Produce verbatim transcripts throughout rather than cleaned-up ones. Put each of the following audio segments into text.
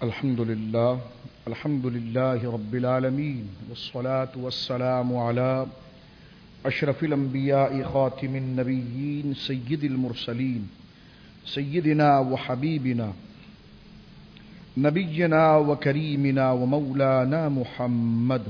الحمد لله الحمد لله رب العالمين والصلاة والسلام على أشرف الأنبياء خاتم النبيين سيد المرسلين سيدنا وحبيبنا نبينا وكريمنا ومولانا محمد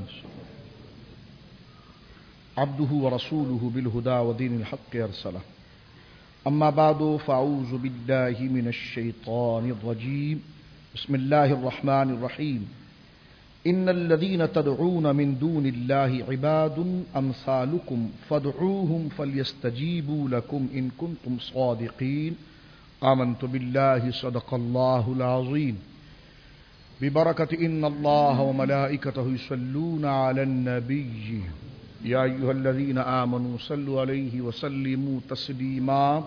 عبده ورسوله بالهدى ودين الحق أرسله. أما بعد فأعوذ بالله من الشيطان الرجيم. بسم الله الرحمن الرحيم. إن الذين تدعون من دون الله عباد أمثالكم فادعوهم فليستجيبوا لكم إن كنتم صادقين. آمنت بالله صدق الله العظيم. ببركة إن الله وملائكته يصلون على النبي يا أيها الذين آمنوا صلوا عليه وسلموا تسليما.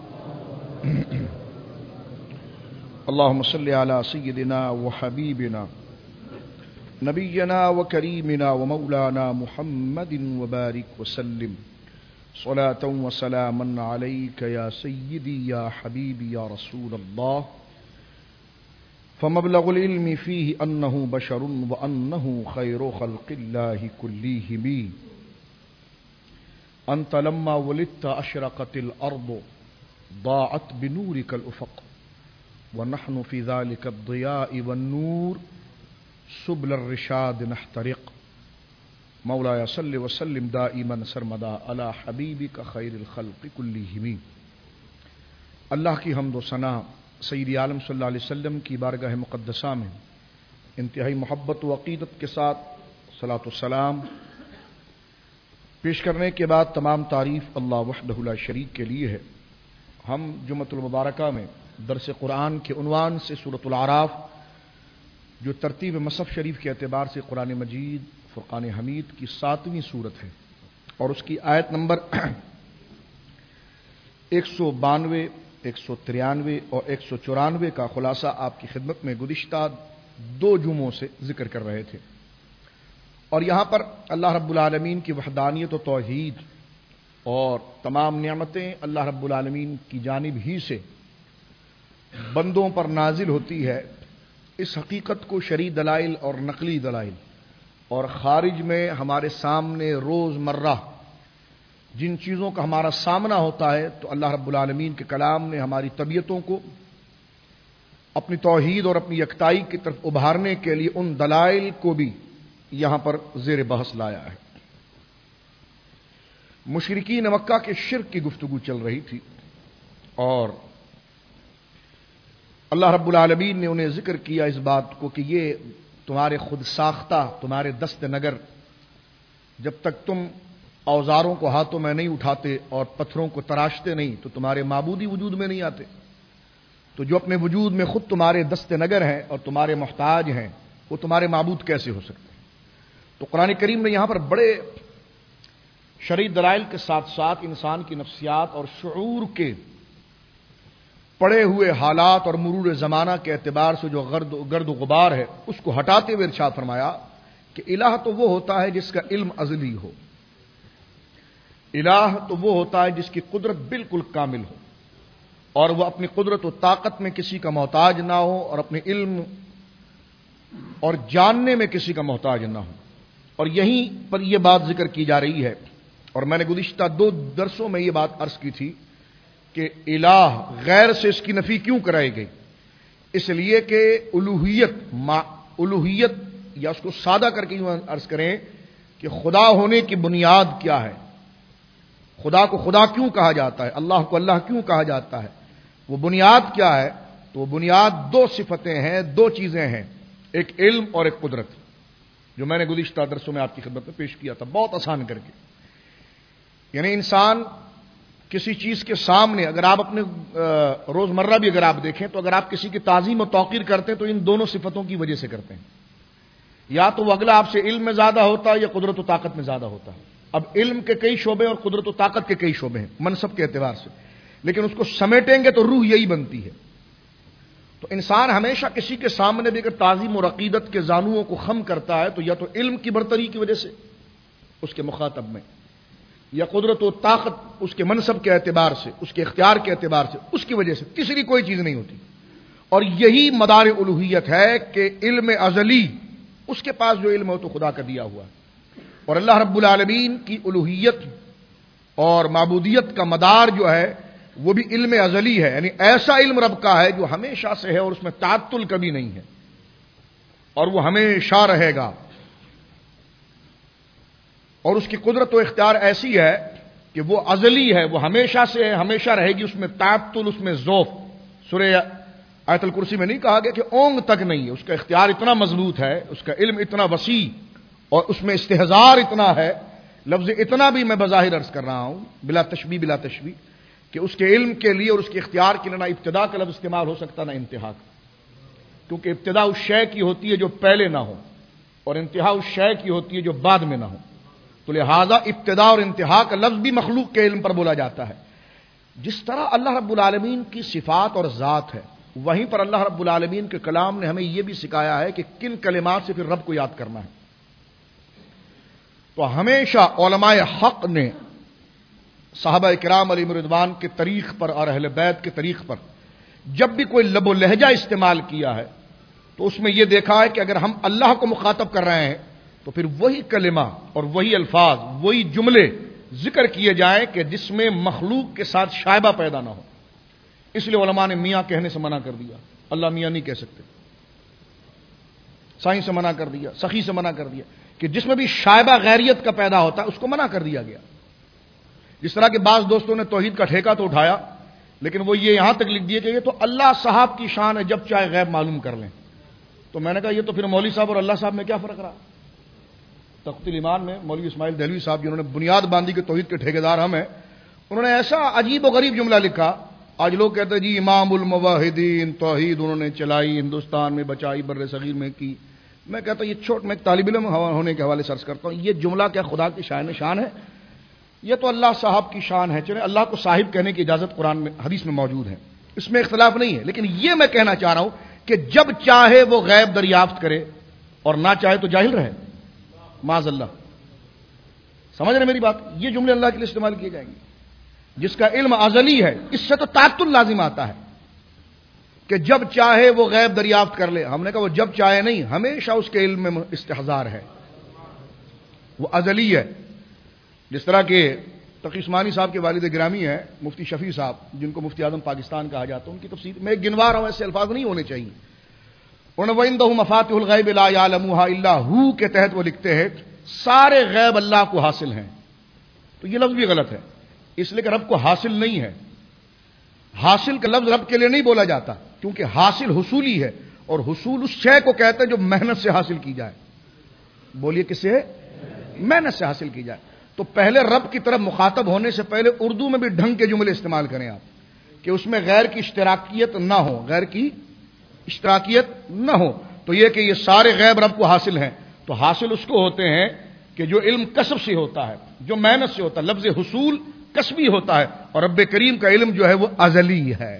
اللهم صل على سيدنا وحبيبنا نبينا وكريمنا ومولانا محمد وبارك وسلم صلاة وسلاما عليك يا سيدي يا حبيبي يا رسول الله. فمبلغ العلم فيه أنه بشر وأنه خير خلق الله كلهم. أنت لما ولدت أشرقت الأرض ضاعت بنورك الأفق ونحن في ذلك الضياء والنور سبل الرشاد نحترق. مولاي صل وسلم دائما سرمدا على حبیبک خیر الخلق کلہم. اللہ کی حمد و ثنا سید عالم صلی اللہ علیہ وسلم کی بارگاہ مقدسہ میں انتہائی محبت و عقیدت کے ساتھ صلاۃ والسلام پیش کرنے کے بعد تمام تعریف اللہ وحدہ لا شریک کے لیے ہے. ہم جمعۃ المبارکہ میں درس قرآن کے عنوان سے سورۃ الاعراف جو ترتیب مصحف شریف کے اعتبار سے قرآن مجید فرقان حمید کی ساتویں سورت ہے اور اس کی آیت نمبر ایک سو بانوے ایک سو ترانوے اور ایک سو چورانوے کا خلاصہ آپ کی خدمت میں گزشتہ دو جمعوں سے ذکر کر رہے تھے. اور یہاں پر اللہ رب العالمین کی وحدانیت و توحید اور تمام نعمتیں اللہ رب العالمین کی جانب ہی سے بندوں پر نازل ہوتی ہے، اس حقیقت کو شرعی دلائل اور نقلی دلائل اور خارج میں ہمارے سامنے روز مرہ جن چیزوں کا ہمارا سامنا ہوتا ہے تو اللہ رب العالمین کے کلام نے ہماری طبیعتوں کو اپنی توحید اور اپنی یکتائی کی طرف ابھارنے کے لیے ان دلائل کو بھی یہاں پر زیر بحث لایا ہے. مشرکین مکہ کے شرک کی گفتگو چل رہی تھی اور اللہ رب العالمین نے انہیں ذکر کیا اس بات کو کہ یہ تمہارے خود ساختہ تمہارے دست نگر جب تک تم اوزاروں کو ہاتھوں میں نہیں اٹھاتے اور پتھروں کو تراشتے نہیں تو تمہارے معبودی وجود میں نہیں آتے. تو جو اپنے وجود میں خود تمہارے دست نگر ہیں اور تمہارے محتاج ہیں وہ تمہارے معبود کیسے ہو سکتے ہیں؟ تو قرآن کریم نے یہاں پر بڑے شرعی دلائل کے ساتھ ساتھ انسان کی نفسیات اور شعور کے پڑے ہوئے حالات اور مرور زمانہ کے اعتبار سے جو غرد گرد و غبار ہے اس کو ہٹاتے ہوئے ارشاد فرمایا کہ الہ تو وہ ہوتا ہے جس کا علم ازلی ہو. الہ تو وہ ہوتا ہے جس کی قدرت بالکل کامل ہو اور وہ اپنی قدرت و طاقت میں کسی کا محتاج نہ ہو اور اپنے علم اور جاننے میں کسی کا محتاج نہ ہو. اور یہیں پر یہ بات ذکر کی جا رہی ہے اور میں نے گزشتہ دو درسوں میں یہ بات عرض کی تھی کہ الہ غیر سے اس کی نفی کیوں کرائی گئی؟ اس لیے کہ الوہیت ما الوہیت یا اس کو سادہ کر کے یوں عرض کریں کہ خدا ہونے کی بنیاد کیا ہے، خدا کو خدا کیوں کہا جاتا ہے، اللہ کو اللہ کیوں کہا جاتا ہے، وہ بنیاد کیا ہے؟ تو وہ بنیاد دو صفتیں ہیں، دو چیزیں ہیں، ایک علم اور ایک قدرت، جو میں نے گزشتہ درسوں میں آپ کی خدمت میں پیش کیا تھا بہت آسان کر کے. یعنی انسان کسی چیز کے سامنے اگر آپ اپنے روزمرہ بھی اگر آپ دیکھیں تو اگر آپ کسی کی تعظیم و توقیر کرتے ہیں تو ان دونوں صفتوں کی وجہ سے کرتے ہیں. یا تو وہ اگلا آپ سے علم میں زیادہ ہوتا ہے یا قدرت و طاقت میں زیادہ ہوتا ہے. اب علم کے کئی شعبے اور قدرت و طاقت کے کئی شعبے ہیں منصب کے اعتبار سے، لیکن اس کو سمیٹیں گے تو روح یہی بنتی ہے. تو انسان ہمیشہ کسی کے سامنے بھی اگر تعظیم اور عقیدت کے زانوؤں کو خم کرتا ہے تو یا تو علم کی برتری کی وجہ سے اس کے مخاطب میں، یا قدرت و طاقت اس کے منصب کے اعتبار سے، اس کے اختیار کے اعتبار سے، اس کی وجہ سے، تیسری کوئی چیز نہیں ہوتی. اور یہی مدار الوہیت ہے کہ علم ازلی اس کے پاس جو علم ہو تو خدا کا دیا ہوا ہے، اور اللہ رب العالمین کی الوہیت اور معبودیت کا مدار جو ہے وہ بھی علم ازلی ہے، یعنی ایسا علم رب کا ہے جو ہمیشہ سے ہے اور اس میں تعطل کبھی نہیں ہے اور وہ ہمیشہ رہے گا، اور اس کی قدرت و اختیار ایسی ہے کہ وہ ازلی ہے، وہ ہمیشہ سے ہے، ہمیشہ رہے گی، اس میں تعطل، اس میں ذوف۔ سورہ آیت الکرسی میں نہیں کہا گیا کہ اونگ تک نہیں ہے، اس کا اختیار اتنا مضبوط ہے، اس کا علم اتنا وسیع اور اس میں استحضار اتنا ہے، لفظ اتنا بھی میں بظاہر عرض کر رہا ہوں بلا تشبیہ بلا تشبیہ، کہ اس کے علم کے لیے اور اس کے اختیار کے لیے نہ ابتدا کا لفظ استعمال ہو سکتا نہ انتہا کا، کیونکہ ابتدا اس شے کی ہوتی ہے جو پہلے نہ ہو اور انتہا اس شے کی ہوتی ہے جو بعد میں نہ ہو، تو لہذا ابتدا اور انتہا کا لفظ بھی مخلوق کے علم پر بولا جاتا ہے۔ جس طرح اللہ رب العالمین کی صفات اور ذات ہے، وہیں پر اللہ رب العالمین کے کلام نے ہمیں یہ بھی سکھایا ہے کہ کن کلمات سے پھر رب کو یاد کرنا ہے۔ تو ہمیشہ علماء حق نے صحابہ کرام علیہم رضوان کے طریق پر اور اہل بیت کے طریق پر جب بھی کوئی لب و لہجہ استعمال کیا ہے تو اس میں یہ دیکھا ہے کہ اگر ہم اللہ کو مخاطب کر رہے ہیں تو پھر وہی کلمہ اور وہی الفاظ، وہی جملے ذکر کیے جائیں کہ جس میں مخلوق کے ساتھ شائبہ پیدا نہ ہو۔ اس لیے علماء نے میاں کہنے سے منع کر دیا، اللہ میاں نہیں کہہ سکتے، سائیں سے منع کر دیا، سخی سے منع کر دیا، کہ جس میں بھی شائبہ غیریت کا پیدا ہوتا ہے اس کو منع کر دیا گیا۔ جس طرح کے بعض دوستوں نے توحید کا ٹھیکہ تو اٹھایا، لیکن وہ یہ یہاں تک لکھ دیے کہ یہ تو اللہ صاحب کی شان ہے، جب چاہے غیب معلوم کر لیں۔ تو میں نے کہا یہ تو پھر مولوی صاحب اور اللہ صاحب میں کیا فرق رہا؟ تخت الایمان میں مولوی اسماعیل دہلوی صاحب جنہوں نے بنیاد باندھی کہ توحید کے ٹھیکیدار ہم ہیں، انہوں نے ایسا عجیب و غریب جملہ لکھا۔ آج لوگ کہتے ہیں جی امام الموحدین توحید انہوں نے چلائی، ہندوستان میں بچائی، بر صغیر میں کی۔ میں کہتا ہوں یہ چھوٹ، میں ایک طالب علم ہونے کے حوالے سے عرض کرتا ہوں، یہ جملہ کیا خدا کی شان شان ہے؟ یہ تو اللہ صاحب کی شان ہے، چلے اللہ کو صاحب کہنے کی اجازت قرآن میں حدیث میں موجود ہے، اس میں اختلاف نہیں ہے، لیکن یہ میں کہنا چاہ رہا ہوں کہ جب چاہے وہ غیب دریافت کرے اور نہ چاہے تو جاہل رہے، معاذ اللہ۔ سمجھ رہے میری بات؟ یہ جملے اللہ کے لیے استعمال کیے جائیں گے۔ جس کا علم ازلی ہے اس سے تو تعطل لازم آتا ہے کہ جب چاہے وہ غیب دریافت کر لے۔ ہم نے کہا وہ جب چاہے نہیں، ہمیشہ اس کے علم میں استحضار ہے، وہ ازلی ہے۔ جس طرح کہ تقی عثمانی صاحب کے والد گرامی ہیں مفتی شفیع صاحب، جن کو مفتی اعظم پاکستان کہا جاتا ہے، ان کی تفسیر میں گنوا رہا ہوں، ایسے الفاظ نہیں ہونے چاہیے۔ انہوں نے وَعِندَهُ مَفَاتِحُ الْغَيْبِ لَا يَعْلَمُهَا إِلَّا هُوَ کے تحت وہ لکھتے ہیں سارے غیب اللہ کو حاصل ہیں، تو یہ لفظ بھی غلط ہے، اس لیے کہ رب کو حاصل نہیں ہے۔ حاصل کا لفظ رب کے لیے نہیں بولا جاتا، کیونکہ حاصل حصولی ہے، اور حصول اس شے کو کہتے ہیں جو محنت سے حاصل کی جائے۔ بولیے کس سے؟ محنت سے حاصل کی جائے۔ تو پہلے رب کی طرف مخاطب ہونے سے پہلے اردو میں بھی ڈھنگ کے جملے استعمال کریں آپ، کہ اس میں غیر کی اشتراکیت نہ ہو، غیر کی اشتراکیت نہ ہو۔ تو یہ کہ یہ سارے غیب رب کو حاصل ہیں، تو حاصل اس کو ہوتے ہیں کہ جو علم کسب سے ہوتا ہے، جو محنت سے ہوتا ہے۔ لفظ حصول کسبی ہوتا ہے، اور رب کریم کا علم جو ہے وہ ازلی ہے۔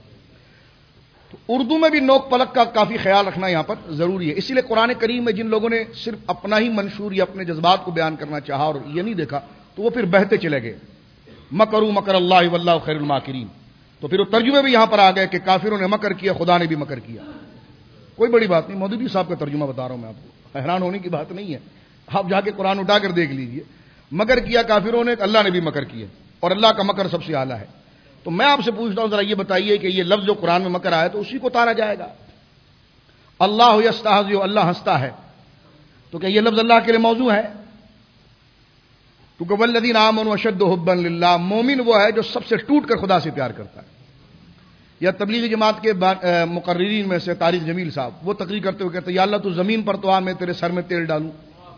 تو اردو میں بھی نوک پلک کا کافی خیال رکھنا یہاں پر ضروری ہے۔ اسی لیے قرآن کریم میں جن لوگوں نے صرف اپنا ہی منشور یا اپنے جذبات کو بیان کرنا چاہا اور یہ نہیں دیکھا، تو وہ پھر بہتے چلے گئے۔ مکروا مکر اللہ واللہ خیر الماکرین، تو پھر وہ ترجمے بھی یہاں پر آ گئے کہ کافروں نے مکر کیا، خدا نے بھی مکر کیا۔ کوئی بڑی بات نہیں، مودودی صاحب کا ترجمہ بتا رہا ہوں میں آپ کو، حیران ہونے کی بات نہیں ہے، آپ جا کے قرآن اٹھا کر دیکھ لیجئے۔ مکر کیا کافروں نے، اللہ نے بھی مکر کیا، اور اللہ کا مکر سب سے اعلیٰ ہے۔ تو میں آپ سے پوچھتا ہوں ذرا یہ بتائیے کہ یہ لفظ جو قرآن میں مکر آیا تو اسی کو اتارا جائے گا؟ اللہ یستہزئ، اللہ ہنستا ہے، تو کیا یہ لفظ اللہ کے لیے موضوع ہے؟ کیونکہ والذین آمنوا اشد حبا للہ، مومن وہ ہے جو سب سے ٹوٹ کر خدا سے پیار کرتا ہے۔ یا تبلیغی جماعت کے مقررین میں سے طارق جمیل صاحب، وہ تقریر کرتے ہوئے کہتے ہیں یا اللہ تو زمین پر تو آ، میں تیرے سر میں تیل ڈالوں۔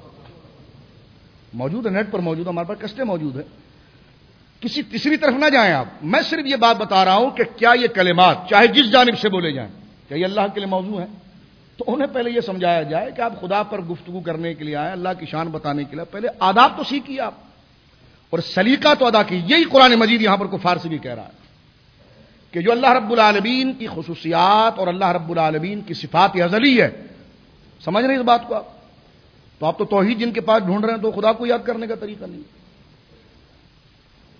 موجود ہے، نیٹ پر موجود ہے، ہمارے پاس کسٹیں موجود ہے، کسی تیسری طرف نہ جائیں آپ۔ میں صرف یہ بات بتا رہا ہوں کہ کیا یہ کلمات چاہے جس جانب سے بولے جائیں کیا یہ اللہ کے لیے موضوع ہے؟ تو انہیں پہلے یہ سمجھایا جائے کہ آپ خدا پر گفتگو کرنے کے لیے آئے، اللہ کی شان بتانے کے لیے، پہلے آداب تو سیکھیے آپ اور سلیقہ تو ادا کیجیے۔ یہی قرآن مجید یہاں پر کفار سے بھی کہہ رہا ہے کہ جو اللہ رب العالمین کی خصوصیات اور اللہ رب العالمین کی صفات ازلی ہے، سمجھ رہے ہیں اس بات کو آپ؟ تو آپ تو توحید جن کے پاس ڈھونڈ رہے ہیں تو خدا کو یاد کرنے کا طریقہ نہیں۔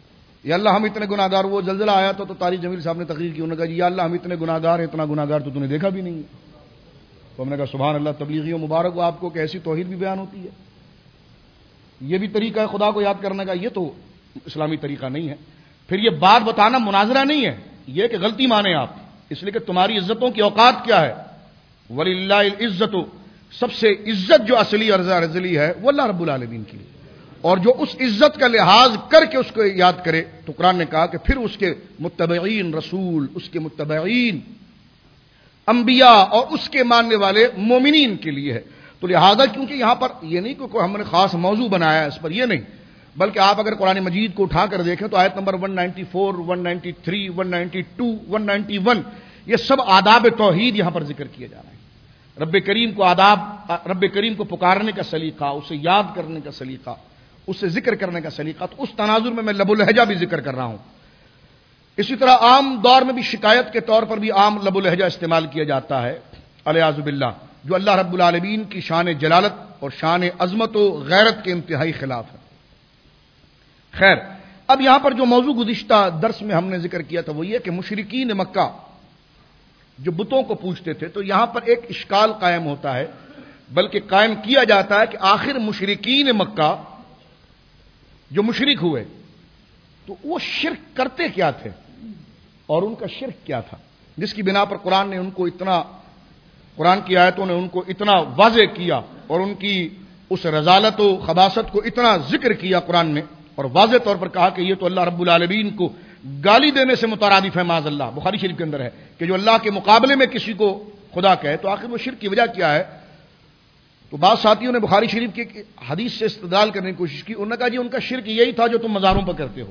یا اللہ ہم اتنے گناہ گار، وہ زلزلہ آیا تھا تو طارق جمیل صاحب نے تقریر کی، انہوں نے کہا جی یا اللہ ہم اتنے گناہ گار ہیں، اتنا گناہ گار تو تم نے دیکھا بھی نہیں ہے. تو ہم نے کہا سبحان اللہ، تبلیغیوں مبارک ہو آپ کو کہ ایسی توحید بھی بیان ہوتی ہے. یہ بھی طریقہ ہے خدا کو یاد کرنے کا، یہ تو اسلامی طریقہ نہیں ہے. پھر یہ بات بتانا مناظرہ نہیں ہے، یہ کہ غلطی مانیں آپ، اس لیے کہ تمہاری عزتوں کی اوقات کیا ہے. وَلِلَّهِ الْعِزَّةُ، سب سے عزت جو اصلی اور ارزلی ہے وہ اللہ رب العالمین کی، اور جو اس عزت کا لحاظ کر کے اس کو یاد کرے تو قرآن نے کہا کہ پھر اس کے متبعین رسول، اس کے متبعین انبیاء اور اس کے ماننے والے مومنین کے لیے ہے. تو لہذا کیونکہ یہاں پر یہ نہیں کہ کوئی ہم نے خاص موضوع بنایا ہے اس پر، یہ نہیں، بلکہ آپ اگر قرآن مجید کو اٹھا کر دیکھیں تو آیت نمبر ایک سو چورانوے، ایک سو ترانوے، ایک سو بانوے، ایک سو اکیاسی یہ سب آداب توحید یہاں پر ذکر کیے جا رہے ہیں. رب کریم کو آداب، رب کریم کو پکارنے کا سلیقہ، اسے یاد کرنے کا سلیقہ، اسے ذکر کرنے کا سلیقہ، تو اس تناظر میں میں لب الہجہ بھی ذکر کر رہا ہوں. اسی طرح عام دور میں بھی شکایت کے طور پر بھی عام لب الہجہ استعمال کیا جاتا ہے الیاذ باللہ، جو اللہ رب العالمین کی شان جلالت اور شان عظمت و غیرت کے انتہائی خلاف ہے. خیر، اب یہاں پر جو موضوع گزشتہ درس میں ہم نے ذکر کیا تھا وہ یہ کہ مشرکین مکہ جو بتوں کو پوجتے تھے، تو یہاں پر ایک اشکال قائم ہوتا ہے، بلکہ قائم کیا جاتا ہے کہ آخر مشرکین مکہ جو مشرک ہوئے تو وہ شرک کرتے کیا تھے اور ان کا شرک کیا تھا، جس کی بنا پر قرآن نے ان کو اتنا، قرآن کی آیتوں نے ان کو اتنا واضح کیا اور ان کی اس رذالت و خباثت کو اتنا ذکر کیا قرآن نے، اور واضح طور پر کہا کہ یہ تو اللہ رب العالمین کو گالی دینے سے مترادف ہے معاذ اللہ. بخاری شریف کے اندر ہے کہ جو اللہ کے مقابلے میں کسی کو خدا کہے تو آخر وہ شرک کی وجہ کیا ہے. تو بعض ساتھیوں نے بخاری شریف کی حدیث سے استدلال کرنے کی کوشش کی، انہوں نے کہا جی ان کا شرک یہی تھا جو تم مزاروں پر کرتے ہو.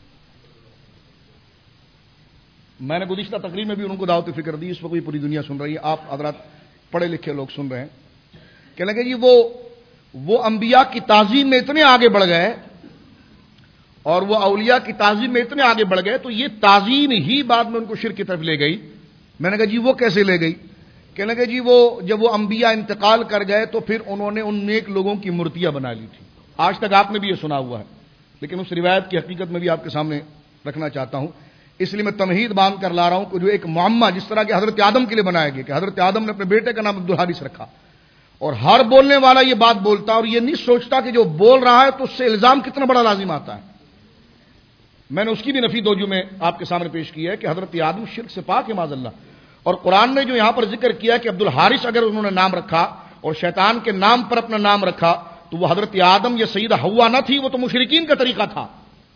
میں نے گزشتہ تقریر میں بھی ان کو دعوت فکر دی، اس وقت بھی پوری دنیا سن رہی ہے، آپ حضرات پڑھے لکھے لوگ سن رہے ہیں. کہنے لگے جی وہ وہ انبیاء کی تعظیم میں اتنے آگے بڑھ گئے اور وہ اولیاء کی تعظیم میں اتنے آگے بڑھ گئے تو یہ تعظیم ہی بعد میں ان کو شرک کی طرف لے گئی. میں نے کہا جی وہ کیسے لے گئی؟ کہنے لگے جی وہ جب وہ انبیاء انتقال کر گئے تو پھر انہوں نے ان نیک لوگوں کی مورتیاں بنا لی تھی. آج تک آپ نے بھی یہ سنا ہوا ہے، لیکن اس روایت کی حقیقت میں بھی آپ کے سامنے رکھنا چاہتا ہوں، اس لیے میں تمہید باندھ کر لا رہا ہوں کہ جو ایک معمہ جس طرح کہ حضرت آدم کے لیے بنایا گیا کہ حضرت آدم نے اپنے بیٹے کا نام عبدالحارث رکھا، اور ہر بولنے والا یہ بات بولتا اور یہ نہیں سوچتا کہ جو بول رہا ہے تو اس سے الزام کتنا بڑا لازم آتا ہے. میں نے اس کی بھی نفی دوجو میں آپ کے سامنے پیش کی ہے کہ حضرت آدم شرک سے پاک ہے معاذ اللہ. اور قرآن نے جو یہاں پر ذکر کیا کہ عبدالحارث اگر انہوں نے نام رکھا اور شیطان کے نام پر اپنا نام رکھا تو وہ حضرت آدم یا سیدہ حوا نہ تھی، وہ تو مشرکین کا طریقہ تھا.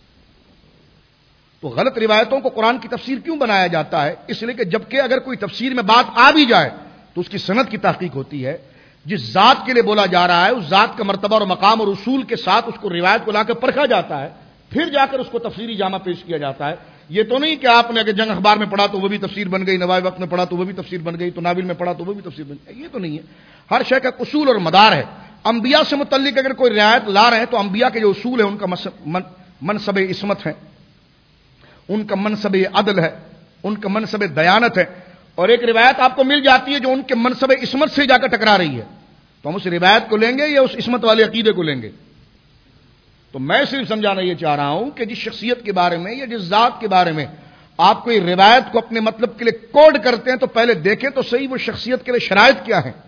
تو غلط روایتوں کو قرآن کی تفسیر کیوں بنایا جاتا ہے؟ اس لیے کہ جبکہ اگر کوئی تفسیر میں بات آ بھی جائے تو اس کی سند کی تحقیق ہوتی ہے. جس ذات کے لیے بولا جا رہا ہے اس ذات کا مرتبہ اور مقام اور اصول کے ساتھ اس کو روایت کو لا کر پرکھا جاتا ہے، پھر جا کر اس کو تفسیری جامہ پیش کیا جاتا ہے. یہ تو نہیں کہ آپ نے اگر جنگ اخبار میں پڑھا تو وہ بھی تفسیر بن گئی، نوائے وقت میں پڑھا تو وہ بھی تفسیر بن گئی، تو ناول میں پڑھا تو وہ بھی تفسیر بن گئی. یہ تو نہیں ہے، ہر شے کا اصول اور مدار ہے. انبیاء سے متعلق اگر کوئی روایت لا رہے ہیں تو انبیاء کے جو اصول ہیں ان کا منصب عصمت ہے، ان کا منصب عدل ہے، ان کا منصب دیانت ہے. اور ایک روایت آپ کو مل جاتی ہے جو ان کے منصب عصمت سے جا کر ٹکرا رہی ہے، تو ہم اس روایت کو لیں گے یا اس عصمت والے عقیدے کو لیں گے؟ تو میں صرف سمجھانا یہ چاہ رہا ہوں کہ جس شخصیت کے بارے میں یا جس ذات کے بارے میں آپ کوئی روایت کو اپنے مطلب کے لیے کوڈ کرتے ہیں تو پہلے دیکھیں تو صحیح وہ شخصیت کے لیے شرائط کیا ہیں،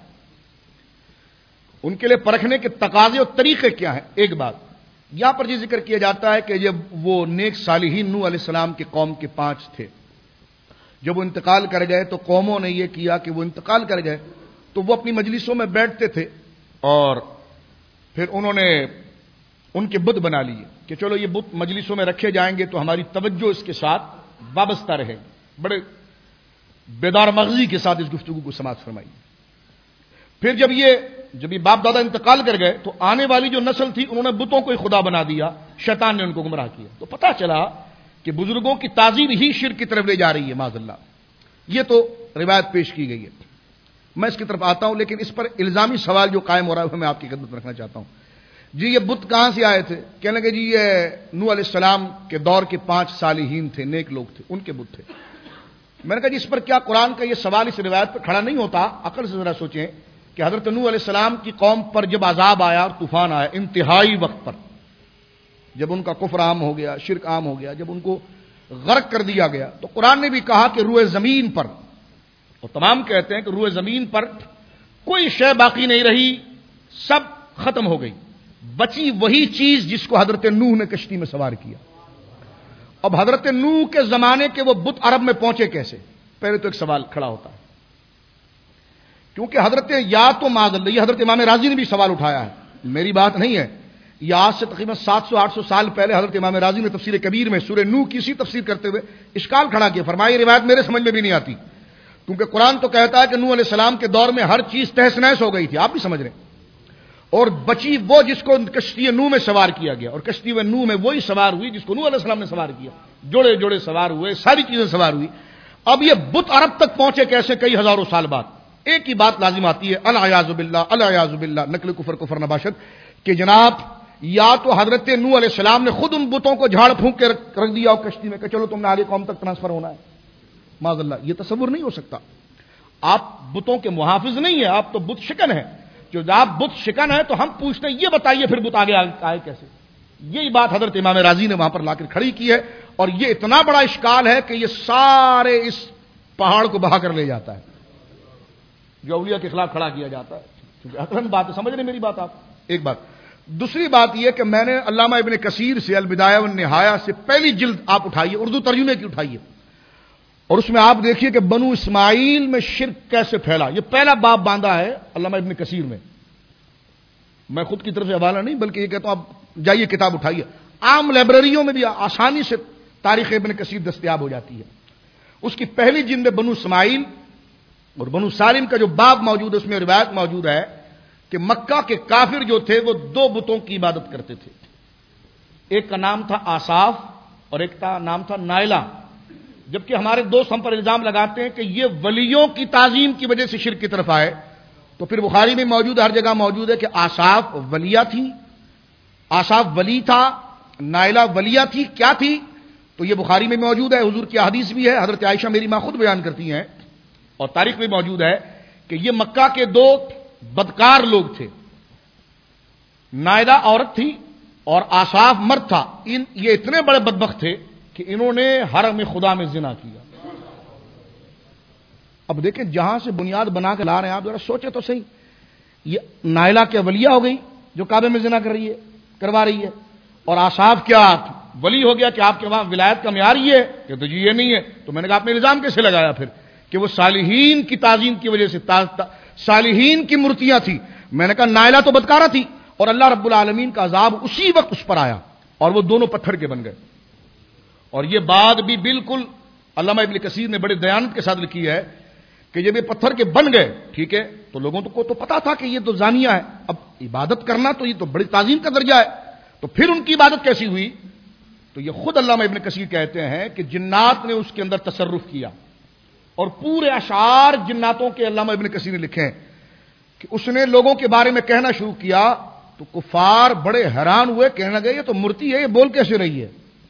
ان کے لیے پرکھنے کے تقاضے اور طریقے کیا ہیں. ایک بات یہاں پر یہ ذکر کیا جاتا ہے کہ جب وہ نیک صالحین نوح علیہ السلام کے قوم کے پانچ تھے، جب وہ انتقال کر گئے تو قوموں نے یہ کیا کہ وہ انتقال کر گئے تو وہ اپنی مجلسوں میں بیٹھتے تھے اور پھر انہوں نے ان کے بت بنا لیے کہ چلو یہ بت مجلسوں میں رکھے جائیں گے تو ہماری توجہ اس کے ساتھ وابستہ رہے. بڑے بیدار مغزی کے ساتھ اس گفتگو کو سماعت فرمائیے. پھر جب یہ جب یہ باپ دادا انتقال کر گئے تو آنے والی جو نسل تھی انہوں نے بتوں کو ہی خدا بنا دیا، شیطان نے ان کو گمراہ کیا. تو پتہ چلا کہ بزرگوں کی تعظیم ہی شرک کی طرف لے جا رہی ہے معاذ اللہ. یہ تو روایت پیش کی گئی ہے، میں اس کی طرف آتا ہوں، لیکن اس پر الزامی سوال جو قائم ہو رہا ہے وہ میں آپ کی خدمت میں رکھنا چاہتا ہوں. جی یہ بت کہاں سے آئے تھے؟ کہنے لگے جی یہ نوح علیہ السلام کے دور کے پانچ صالحین تھے، نیک لوگ تھے، ان کے بت تھے. میں نے کہا جی اس پر کیا قرآن کا یہ سوال اس روایت پر کھڑا نہیں ہوتا؟ عقل سے ذرا سوچیں کہ حضرت نوح علیہ السلام کی قوم پر جب عذاب آیا اور طوفان آیا انتہائی وقت پر، جب ان کا کفر عام ہو گیا، شرک عام ہو گیا، جب ان کو غرق کر دیا گیا، تو قرآن نے بھی کہا کہ روئے زمین پر، اور تمام کہتے ہیں کہ روئے زمین پر کوئی شے باقی نہیں رہی، سب ختم ہو گئی، بچی وہی چیز جس کو حضرت نوح نے کشتی میں سوار کیا۔ اب حضرت نوح کے زمانے کے وہ بت عرب میں پہنچے کیسے؟ پہلے تو ایک سوال کھڑا ہوتا ہے، کیونکہ حضرت یا تو معاذ اللہ، یہ حضرت امام رازی نے بھی سوال اٹھایا ہے، میری بات نہیں ہے، یہ آج سے تقریباً سات سو آٹھ سو سال پہلے حضرت امام رازی نے تفسیر کبیر میں سورہ نوح کی اسی تفسیر کرتے ہوئے اشکال کھڑا کیا، فرمایا یہ روایت میرے سمجھ میں بھی نہیں آتی، کیونکہ قرآن تو کہتا ہے کہ نوح علیہ السلام کے دور میں ہر چیز تہس نہس ہو گئی تھی، آپ بھی سمجھ رہے ہیں، اور بچی وہ جس کو کشتی نوح میں سوار کیا گیا، اور کشتی میں نوح میں وہی سوار ہوئی جس کو نوح علیہ السلام نے سوار کیا، جوڑے جوڑے سوار ہوئے، ساری چیزیں سوار ہوئی۔ اب یہ بت عرب تک پہنچے کیسے کئی ہزاروں سال بعد؟ ایک ہی بات لازم آتی ہے، الیاذ باللہ الیاذ باللہ، نقل کفر کفر نباشت، کہ جناب یا تو حضرت نوح علیہ السلام نے خود ان بتوں کو جھاڑ پھونک کے رکھ دیا اور کشتی میں کہ چلو تم نے آگے قوم تک ٹرانسفر ہونا ہے، معاذ اللہ، یہ تصور نہیں ہو سکتا۔ آپ بتوں کے محافظ نہیں ہیں، آپ تو بت شکن ہیں، جو آپ بت شکن ہیں تو ہم پوچھتے ہیں یہ بتائیے پھر بت آگے آئے کیسے؟ یہی بات حضرت امام رازی نے وہاں پر لا کر کھڑی کی ہے، اور یہ اتنا بڑا اشکال ہے کہ یہ سارے اس پہاڑ کو بہا کر لے جاتا ہے جو اولیاء کے خلاف کھڑا کیا جاتا ہے، کیونکہ اصل بات ہے، سمجھ رہے میری بات آپ؟ ایک بات۔ دوسری بات یہ کہ میں نے علامہ ابن کثیر سے البدایہ والنہایہ سے پہلی جلد آپ اٹھائیے، اردو ترجمے کی اٹھائیے، اور اس میں آپ دیکھیے کہ بنو اسماعیل میں شرک کیسے پھیلا، یہ پہلا باب باندھا ہے علامہ ابن کثیر میں، میں خود کی طرف سے حوالہ نہیں بلکہ یہ کہتا ہوں آپ جائیے کتاب اٹھائیے، عام لائبریریوں میں بھی آسانی سے تاریخ ابن کثیر دستیاب ہو جاتی ہے۔ اس کی پہلی جلد میں بنو اسماعیل اور بنو سالم کا جو باب موجود ہے اس میں روایت موجود ہے کہ مکہ کے کافر جو تھے وہ دو بتوں کی عبادت کرتے تھے، ایک کا نام تھا آصاف اور ایک کا نام تھا نائلہ، جبکہ ہمارے دوست ہم پر الزام لگاتے ہیں کہ یہ ولیوں کی تعظیم کی وجہ سے شرک کی طرف آئے، تو پھر بخاری میں موجود ہر جگہ موجود ہے کہ آصاف ولیہ تھی، آصاف ولی تھا، نائلہ ولیہ تھی، کیا تھی؟ تو یہ بخاری میں موجود ہے، حضور کی حدیث بھی ہے، حضرت عائشہ میری ماں خود بیان کرتی ہیں، اور تاریخ میں موجود ہے کہ یہ مکہ کے دو بدکار لوگ تھے، نائلہ عورت تھی اور آصاف مرد تھا، ان یہ اتنے بڑے بدبخت تھے کہ انہوں نے حرم خدا میں زنا کیا۔ اب دیکھیں جہاں سے بنیاد بنا کے لا رہے ہیں آپ ذرا سوچے تو صحیح، یہ نائلہ کے ولیہ ہو گئی جو کعبے میں زنا کر رہی ہے کروا رہی ہے، اور آصاف کیا ولی ہو گیا کہ آپ کے وہاں ولایت کا معیار یہ ہے کہ تو جی یہ نہیں ہے، تو میں نے کہا آپ نے الزام کیسے لگایا پھر کہ وہ صالحین کی تعظیم کی وجہ سے تا تا صالحین کی مورتیاں تھی؟ میں نے کہا نائلہ تو بدکارہ تھی اور اللہ رب العالمین کا عذاب اسی وقت اس پر آیا اور وہ دونوں پتھر کے بن گئے، اور یہ بات بھی بالکل علامہ ابن کثیر نے بڑے دیانت کے ساتھ لکھی ہے کہ جب یہ پتھر کے بن گئے ٹھیک ہے تو لوگوں کو تو پتا تھا کہ یہ تو زانیہ ہے، اب عبادت کرنا تو یہ تو بڑی تعظیم کا درجہ ہے، تو پھر ان کی عبادت کیسی ہوئی؟ تو یہ خود علامہ ابن کثیر کہتے ہیں کہ جنات نے اس کے اندر تصرف کیا، اور پورے اشعار جناتوں کے علامہ ابن کثیر نے لکھے ہیں کہ اس نے لوگوں کے بارے میں کہنا شروع کیا تو کفار بڑے حیران ہوئے، کہنے لگے یہ تو مورتی ہے، یہ بول کیسے رہی ہے؟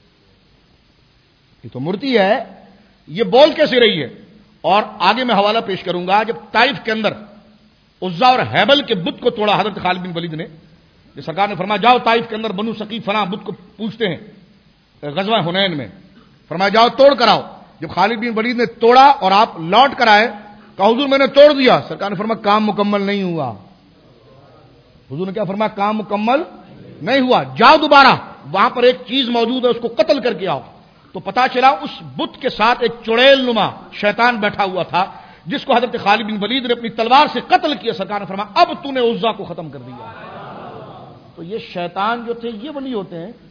یہ تو مورتی ہے، یہ بول کیسے رہی ہے؟ اور آگے میں حوالہ پیش کروں گا، جب طائف کے اندر عزا اور حیبل کے بت کو توڑا حضرت خالد بن ولید نے، یہ سرکار نے فرمایا جاؤ طائف کے اندر بنو ثقیف فلاں بت کو پوچھتے ہیں غزوہ حنین میں، فرمایا جاؤ توڑ کر آؤ۔ جب خالد بن ولید نے توڑا اور آپ لوٹ کر آئے، کہا حضور میں نے توڑ دیا، سرکار نے فرمایا کام مکمل نہیں ہوا۔ حضور نے کیا فرمایا؟ کام مکمل نہیں ہوا، جاؤ دوبارہ، وہاں پر ایک چیز موجود ہے اس کو قتل کر کے آؤ۔ تو پتا چلا اس بت کے ساتھ ایک چڑیل نما شیطان بیٹھا ہوا تھا جس کو حضرت خالد بن ولید نے اپنی تلوار سے قتل کیا۔ سرکار نے فرمایا اب تو نے عزا کو ختم کر دیا۔ تو یہ شیطان جو تھے یہ ولی ہوتے ہیں؟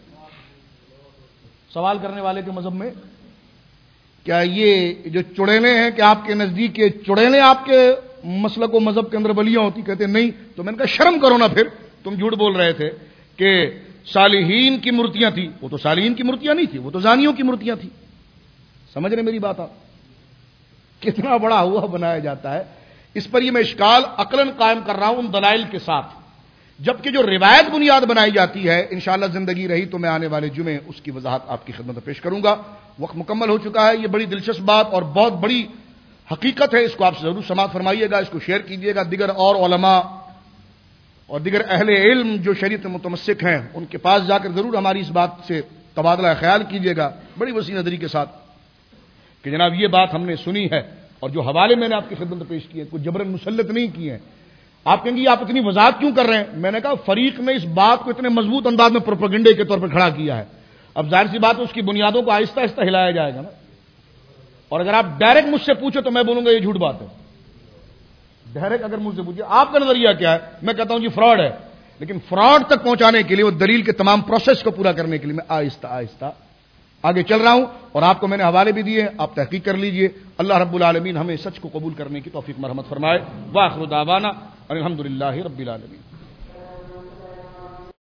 سوال کرنے والے کے مذہب میں کیا یہ جو چڑیلیں ہیں کہ آپ کے نزدیک یہ چڑیلیں آپ کے مسلک و مذہب کے اندر ولیاں ہوتی؟ کہتے ہیں نہیں۔ تو میں نے کہا شرم کرو نا، پھر تم جھوٹ بول رہے تھے کہ صالحین کی مورتیاں تھی، وہ تو صالحین کی مورتیاں نہیں تھی، وہ تو زانیوں کی مورتیاں تھی۔ سمجھ رہے میری بات آپ؟ کتنا بڑا ہوا بنایا جاتا ہے۔ اس پر یہ میں اشکال عقلاً قائم کر رہا ہوں ان دلائل کے ساتھ، جبکہ جو روایت بنیاد بنائی جاتی ہے انشاءاللہ زندگی رہی تو میں آنے والے جمعے اس کی وضاحت آپ کی خدمت میں پیش کروں گا۔ وقت مکمل ہو چکا ہے، یہ بڑی دلچسپ بات اور بہت بڑی حقیقت ہے، اس کو آپ ضرور سماعت فرمائیے گا، اس کو شیئر کیجیے گا، دیگر اور علماء اور دیگر اہل علم جو شریعت متمسک ہیں ان کے پاس جا کر ضرور ہماری اس بات سے تبادلہ خیال کیجیے گا بڑی وسیع نظری کے ساتھ کہ جناب یہ بات ہم نے سنی ہے، اور جو حوالے میں نے آپ کی خدمت میں پیش کیے کوئی جبرن مسلط نہیں کیے ہیں۔ آپ کہیں گے آپ اتنی وضاحت کیوں کر رہے ہیں؟ میں نے کہا فریق نے اس بات کو اتنے مضبوط انداز میں پروپیگنڈے کے طور پر کھڑا کیا ہے، اب ظاہر سی بات ہے اس کی بنیادوں کو آہستہ آہستہ ہلایا جائے گا نا۔ اور اگر آپ ڈائریکٹ مجھ سے پوچھیں تو میں بولوں گا یہ جھوٹ بات ہے۔ ڈائریکٹ اگر مجھ سے پوچھے آپ کا نظریہ کیا ہے، میں کہتا ہوں جی فراڈ ہے، لیکن فراڈ تک پہنچانے کے لیے وہ دلیل کے تمام پروسیس کو پورا کرنے کے لیے میں آہستہ آہستہ آگے چل رہا ہوں، اور آپ کو میں نے حوالے بھی دیے، آپ تحقیق کر لیجئے۔ اللہ رب العالمین ہمیں سچ کو قبول کرنے کی توفیق مرحمت فرمائے۔ وآخر دعوانا الحمدللہ رب العالمین۔